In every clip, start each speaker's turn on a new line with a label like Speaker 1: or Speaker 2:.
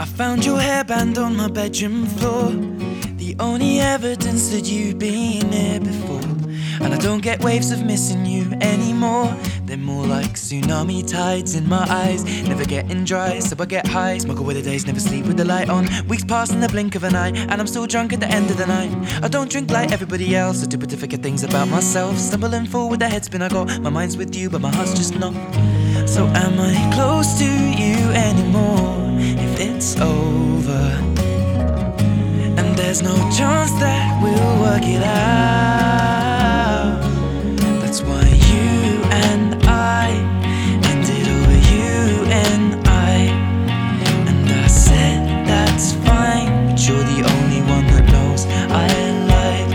Speaker 1: I found your hairband on my bedroom floor, the only evidence that you've been here before. And I don't get waves of missing you anymore. They're more like tsunami tides in my eyes, never getting dry, so I get high. Smoke away the days, never sleep with the light on. Weeks pass in the blink of an eye, and I'm still drunk at the end of the night. I don't drink like everybody else, I do but to forget things about myself. Stumbling forward with the headspin, I got my mind's with you, but my heart's just not. So am I close to you anymore if it's over? And there's no chance that we'll work it out. That's why you and I ended over you and I said that's fine, but you're the only one that knows I lied.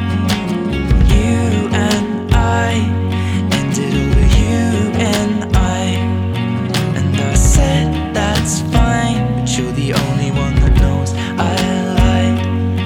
Speaker 1: You and I ended over you and I said that's fine, but you're the only one that knows I lied.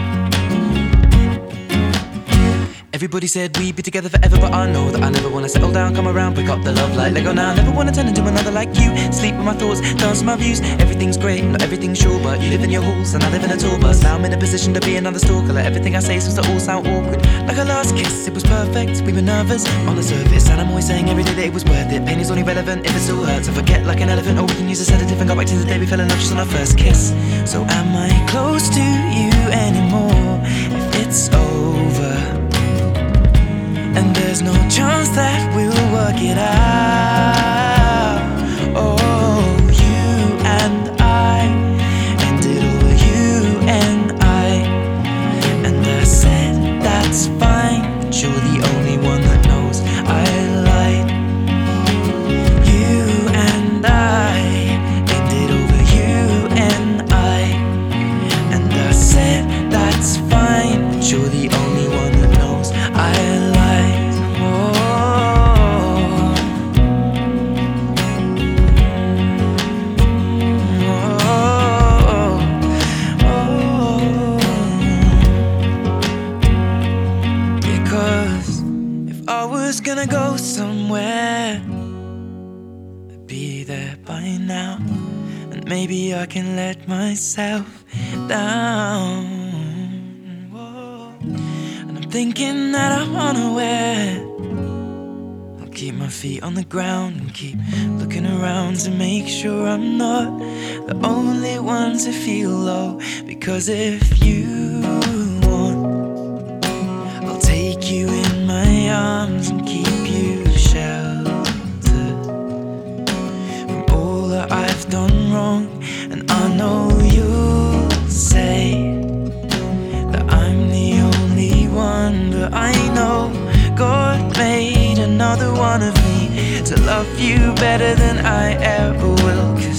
Speaker 1: Everybody said we'd be together forever, but I know that I never wanna settle down, come around, pick up the love like Lego now. Never wanna turn into another like you, sleep with my thoughts, dance with my views. Everything's great, not everything's sure, but you live in your halls and I live in a tour bus. Now I'm in a position to be another stalker, like everything I say seems to all sound awkward. Like our last kiss, it was perfect, we were nervous on the surface, and I'm always saying every day that it was worth it. Pain is only relevant if it still hurts. I forget like an elephant, or we can use a sedative and go back to the day we fell in love just on our first kiss. So am I close to you anymore if it's over? And there's no chance that we'll work it out. Oh, you and I ended over you and I said that's fine, but you're the only one that knows I lied. You and I ended over you and I said that's fine, but you're the only one that knows I lied. I was gonna go somewhere, I'd be there by now, and maybe I can let myself down. Whoa. And I'm thinking that I'm unaware. I'll keep my feet on the ground and keep looking around to make sure I'm not the only one to feel low. Because if you want, I'll take you in my arms and keep you sheltered from all that I've done wrong. And I know you'll say that I'm the only one, but I know God made another one of me to love you better than I ever will.